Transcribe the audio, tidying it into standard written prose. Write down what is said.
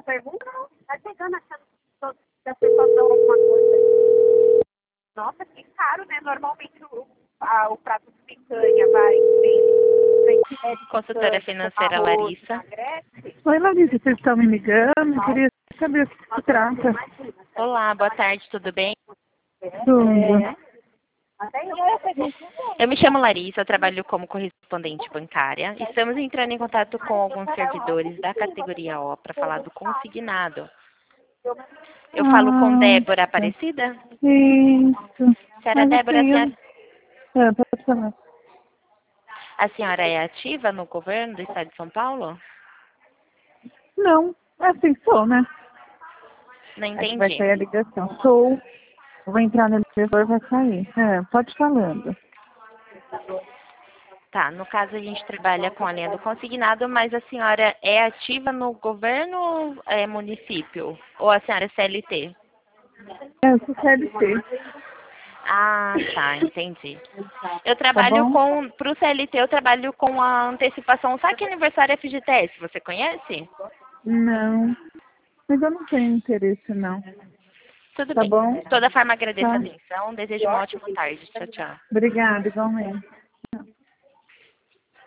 pergunta, vai pegando achando que as pessoas dão alguma coisa. Nossa, que caro, né? Normalmente o prato de picanha vai ter Consultora financeira arroz, Larissa. Oi, Larissa, vocês estão me ligando? Eu queria saber o que se trata. Olá, boa tarde, tudo bem? Tudo. Eu me chamo Larissa, eu trabalho como correspondente bancária. Estamos entrando em contato com alguns servidores da categoria O para falar do consignado. Eu falo com Débora Aparecida? Isso. Senhora Mas Débora, assim, pode falar. a senhora é ativa no governo do estado de São Paulo? Não, assim sou, né? Não Acho que vai entendi. sair a ligação. Sou. Vou entrar no elevador e vai sair. Pode falando. Tá, no caso a gente trabalha com a linha do consignado, mas a senhora é ativa no governo ou é município? Ou a senhora é CLT? Eu sou CLT. Ah, tá, entendi. Eu Tá trabalho bom? pro CLT, eu trabalho com a antecipação Saque Aniversário FGTS, você conhece? Não. Mas eu não tenho interesse, não. Tudo Tá bem. bom? De toda forma, agradeço a Tá. atenção, desejo uma ótima tarde. Tchau, tchau. Obrigada, igualmente.